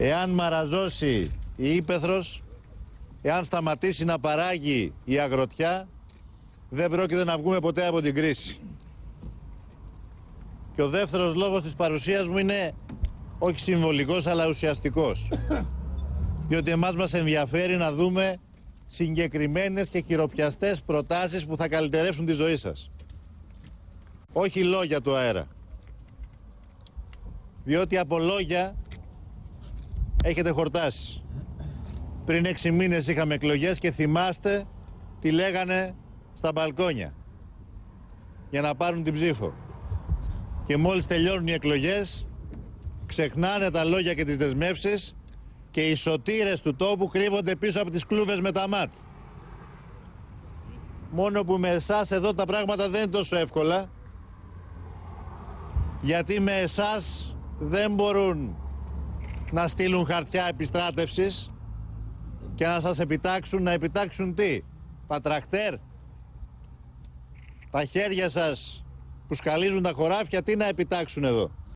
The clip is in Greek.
Εάν μαραζώσει η ύπαιθρος, εάν σταματήσει να παράγει η αγροτιά, δεν πρόκειται να βγούμε ποτέ από την κρίση. Και ο δεύτερος λόγος της παρουσίας μου είναι όχι συμβολικός αλλά ουσιαστικός. Διότι εμάς μας ενδιαφέρει να δούμε συγκεκριμένες και χειροπιαστές προτάσεις που θα καλυτερεύσουν τη ζωή σας. Όχι λόγια του αέρα. Διότι από λόγια έχετε χορτάσει. Πριν 6 μήνες είχαμε εκλογές και θυμάστε τι λέγανε στα μπαλκόνια για να πάρουν την ψήφο. Και μόλις τελειώνουν οι εκλογές, ξεχνάνε τα λόγια και τις δεσμεύσεις και οι σωτήρες του τόπου κρύβονται πίσω από τις κλούβες με τα ΜΑΤ. Μόνο που με εσάς εδώ τα πράγματα δεν είναι τόσο εύκολα, γιατί με εσάς δεν μπορούν να στείλουν χαρτιά επιστράτευσης και να σας επιτάξουν. Να επιτάξουν τι? Τα τρακτέρ? Τα χέρια σας που σκαλίζουν τα χωράφια, τι να επιτάξουν εδώ?